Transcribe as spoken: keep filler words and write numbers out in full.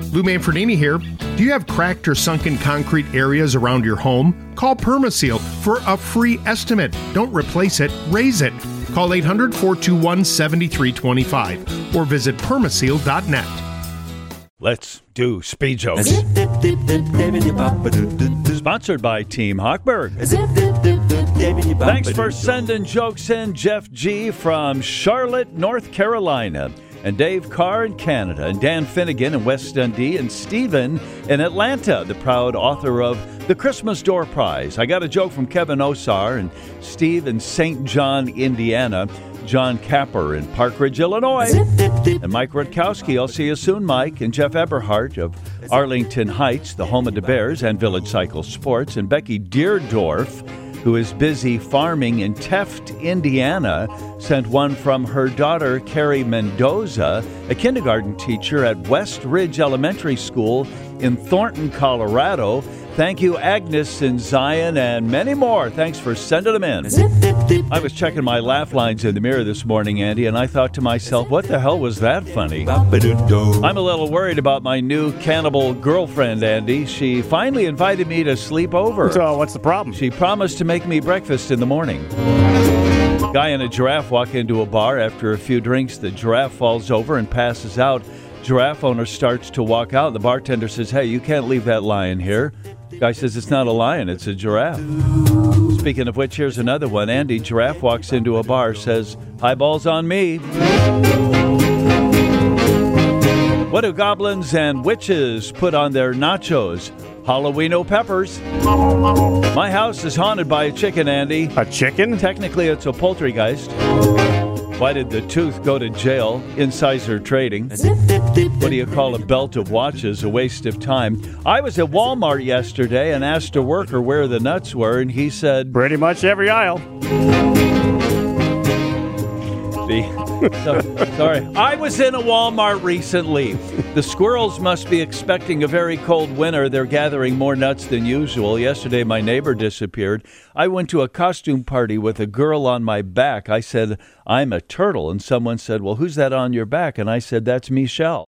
Lou Manfredini here. Do you have cracked or sunken concrete areas around your home? Call Permaseal for a free estimate. Don't replace it, raise it. Call eight hundred, four two one, seven three two five or visit permaseal dot net. Let's do speed jokes. Sponsored by Team Hochberg. Thanks for sending jokes in, Jeff G. from Charlotte, North Carolina, and Dave Carr in Canada, and Dan Finnegan in West Dundee, and Stephen in Atlanta, the proud author of the Christmas Door Prize. I got a joke from Kevin Osar and Steve in Saint John, Indiana, John Capper in Park Ridge, Illinois, and Mike Rutkowski. I'll see you soon, Mike, and Jeff Eberhardt of Arlington Heights, the home of the Bears and Village Cycle Sports, and Becky Deerdorf, who is busy farming in Teft, Indiana, sent one from her daughter, Carrie Mendoza, a kindergarten teacher at West Ridge Elementary School in Thornton, Colorado. Thank you, Agnes and Zion, and many more. Thanks for sending them in. I was checking my laugh lines in the mirror this morning, Andy, and I thought to myself, what the hell was that funny? I'm a little worried about my new cannibal girlfriend, Andy. She finally invited me to sleep over. So what's the problem? She promised to make me breakfast in the morning. Guy and a giraffe walk into a bar. After a few drinks, the giraffe falls over and passes out. Giraffe owner starts to walk out. The bartender says, hey, you can't leave that lion here. Guy says, it's not a lion, it's a giraffe. Speaking of which, here's another one. Andy, giraffe walks into a bar, says, highballs on me. What do goblins and witches put on their nachos? Halloweeno peppers. My house is haunted by a chicken, Andy. A chicken? Technically, it's a poultrygeist. Why did the tooth go to jail? Insider trading. What do you call a belt of watches? A waste of time. I was at Walmart yesterday and asked a worker where the nuts were, and he said, pretty much every aisle. so, sorry. I was in a Walmart recently. The squirrels must be expecting a very cold winter. They're gathering more nuts than usual. Yesterday, my neighbor disappeared. I went to a costume party with a girl on my back. I said, I'm a turtle. And someone said, well, who's that on your back? And I said, that's Michelle.